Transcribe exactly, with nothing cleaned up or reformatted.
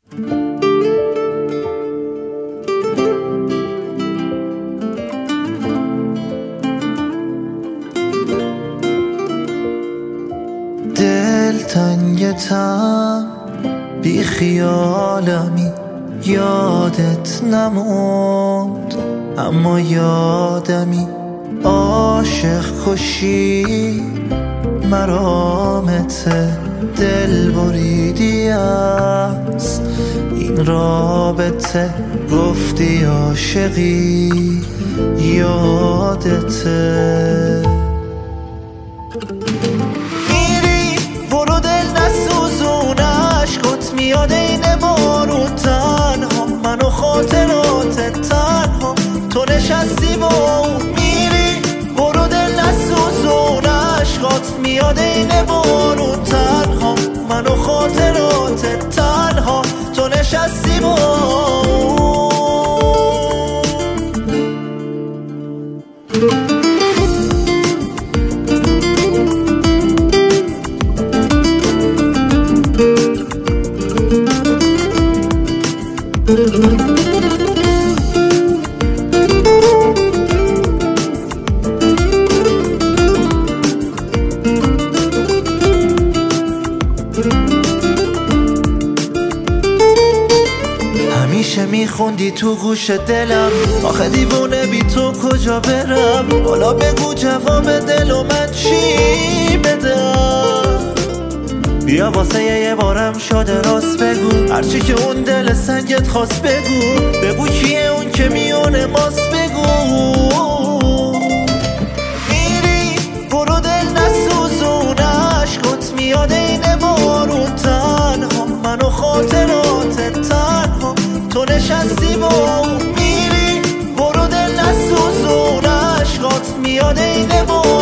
دل تنگتم بی خیالمی، یادت نموند اما یادمی. عاشق کشی مرامت، دل بریدی از این رابطه. گفتی عاشقی یادته. میری برو دل نسوزون، عشقت میاد این بارون. تنها من و خاطرات تنها، تو نشستی با اون. میری برو دل نسوزون، عشقت میاد این بارون. تنها من و خاطرات تنها، تو نشستی با اون. همیشه میخوندی تو گوش دلم، آخه دیوونه بی تو کجا برم. حالا بگو جواب دل و من چی بدم. بیا واسه یه بارم شده راست بگو، هرچی که اون دل سنگت خواست بگو. بگو کیه اون که میونه ماست بگو. میری برو دل نسوزون، عشقت میاد این بارون. تنها من و خاطرات تنها، تو نشستی با اون. میری برو دل نسوزون، عشقت میاد این بارون.